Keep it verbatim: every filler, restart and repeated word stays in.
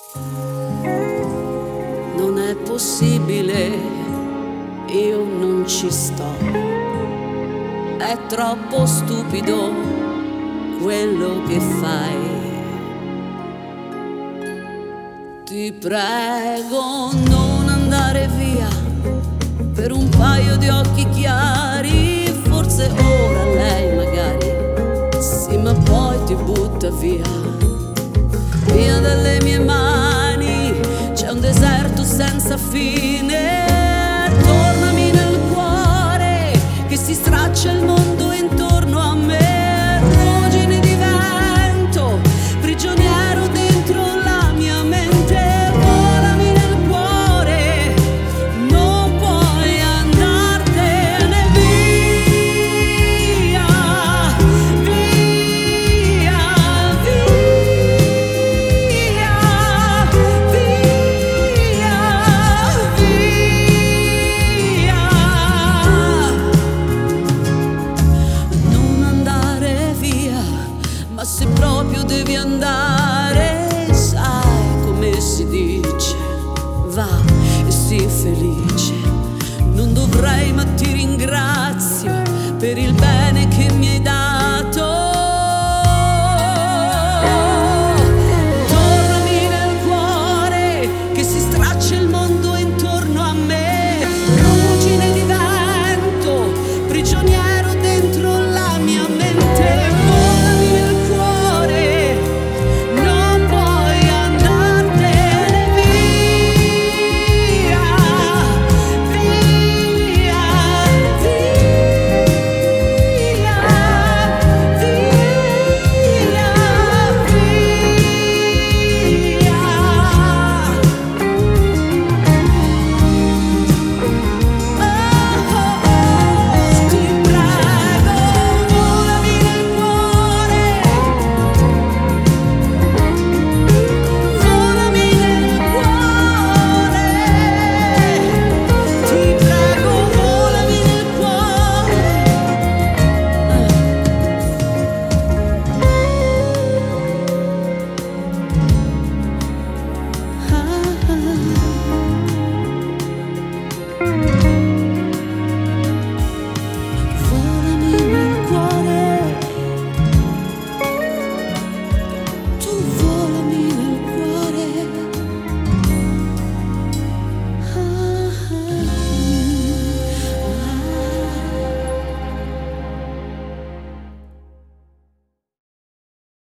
Non è possibile, io non ci sto. È troppo stupido quello che fai. Ti prego, non andare via per un paio di occhi chiari. Forse ora lei magari sì, ma poi ti butta via. Via dalle mie mani, c'è un deserto senza fine. Tornami nel cuore che si straccia il mondo intorno a me. Ruggine di vento, prigioniero dentro la mia mente. Volami nel cuore, non puoi andartene via. Via, via, via, via. Non andare via, ma se proprio devi andare, sai come si dice, va e sii felice. Non dovrei, ma ti ringrazio per il bene che mi hai dato.